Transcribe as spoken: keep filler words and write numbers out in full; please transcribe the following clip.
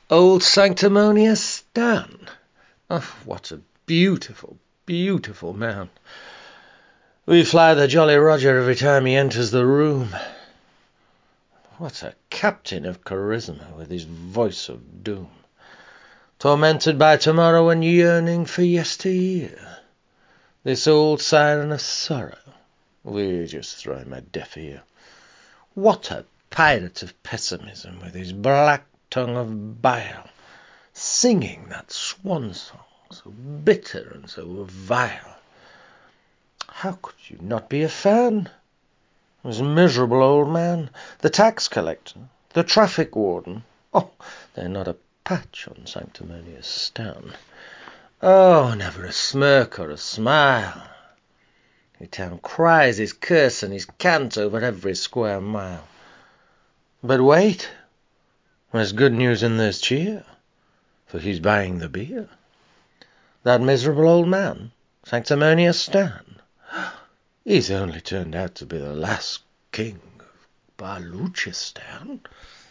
Old Sanctimonious Stan. Oh, what a beautiful, beautiful man. We fly the Jolly Roger every time he enters the room. What a captain of charisma with his voice of doom. Tormented by tomorrow and yearning for yesteryear. This old siren of sorrow, we just throw him a deaf ear. What a pirate of pessimism with his black tongue of bile, singing that swan song, so bitter and so vile. How could you not be a fan? This miserable old man, the tax collector, the traffic warden, oh, they're not a patch on Sanctimonious Stan. Oh, never a smirk or a smile. The town cries his curse and his cant over every square mile. But wait, there's good news and there's cheer, for he's buying the beer. That miserable old man, Sanctimonious Stan, he's only turned out to be the last king of Baluchistan.